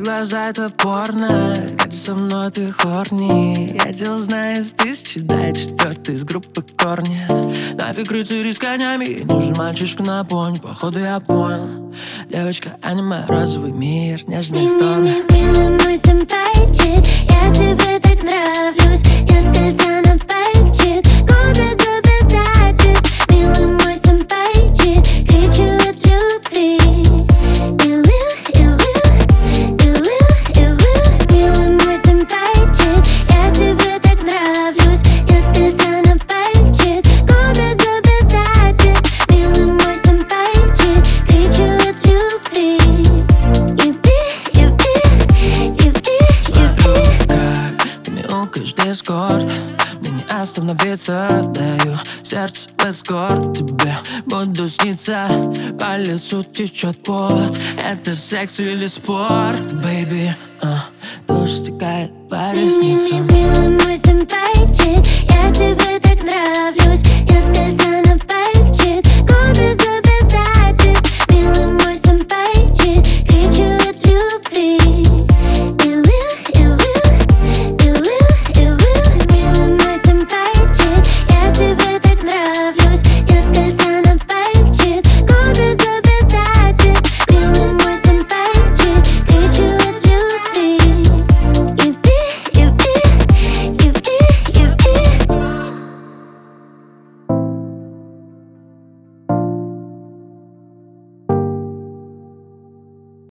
глаза, это порно. Как со мной ты хорни. Я тебя знаю из тысячи, дай четвертый из группы Корни. Нафиг рыцари с конями, нужен мальчишка на пони. Походу я понял, девочка аниме, розовый мир, нежные стоны. Милый мой сэмпайчик, я тебе так нравлюсь. Нет кольца на пальчик, губы зубы сатис. Милый мой сэмпайчик, кричу от любви. Милый мой сэмпайчик, я тебе так нравлюсь. Нет кольца на пальчик, губы зубы сатис. Милый мой сэмпайчик, кричу от любви. Ты мяукаешь в дискорд, мне не остановиться. Даю сердце в эскорт, тебе буду сниться. По лицу течет пот, это секс или спорт, бэйби. Дождь стекает по ресницам. Милый мой сэмпайчик, я тебе так нравлюсь. Нет кольца на